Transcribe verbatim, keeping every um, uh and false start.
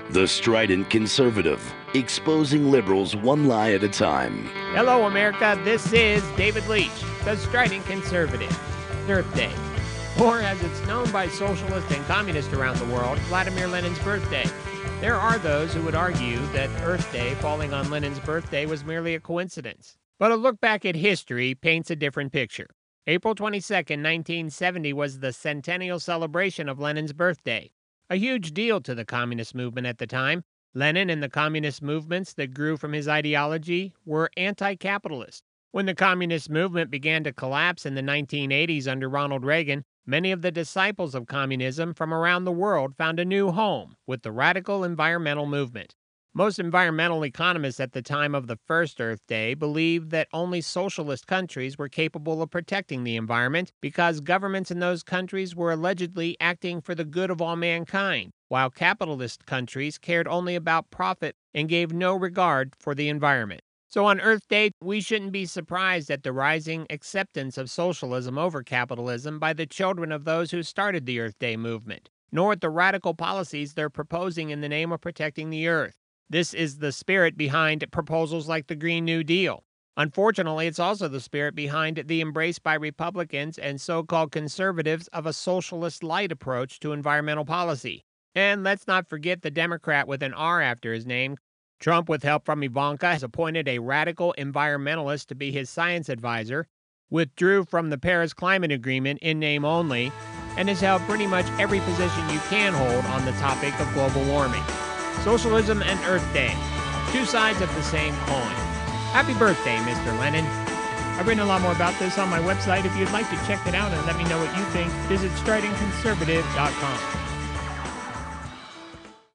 The Strident Conservative, exposing liberals one lie at a time. Hello, America. This is David Leach, the Strident Conservative. Earth Day, or as it's known by socialists and communists around the world, Vladimir Lenin's birthday. There are those who would argue that Earth Day falling on Lenin's birthday was merely a coincidence. But a look back at history paints a different picture. April twenty-second, nineteen seventy was the centennial celebration of Lenin's birthday. A huge deal to the communist movement at the time. Lenin and the communist movements that grew from his ideology were anti-capitalist. When the communist movement began to collapse in the nineteen eighties under Ronald Reagan, many of the disciples of communism from around the world found a new home with the radical environmental movement. Most environmental economists at the time of the first Earth Day believed that only socialist countries were capable of protecting the environment because governments in those countries were allegedly acting for the good of all mankind, while capitalist countries cared only about profit and gave no regard for the environment. So on Earth Day, we shouldn't be surprised at the rising acceptance of socialism over capitalism by the children of those who started the Earth Day movement, nor at the radical policies they're proposing in the name of protecting the Earth. This is the spirit behind proposals like the Green New Deal. Unfortunately, it's also the spirit behind the embrace by Republicans and so-called conservatives of a socialist light approach to environmental policy. And let's not forget the Democrat with an R after his name. Trump, with help from Ivanka, has appointed a radical environmentalist to be his science advisor, withdrew from the Paris Climate Agreement in name only, and has held pretty much every position you can hold on the topic of global warming. Socialism and Earth Day, two sides of the same coin. Happy birthday, Mister Lenin. I've written a lot more about this on my website. If you'd like to check it out and let me know what you think, visit strident conservative dot com.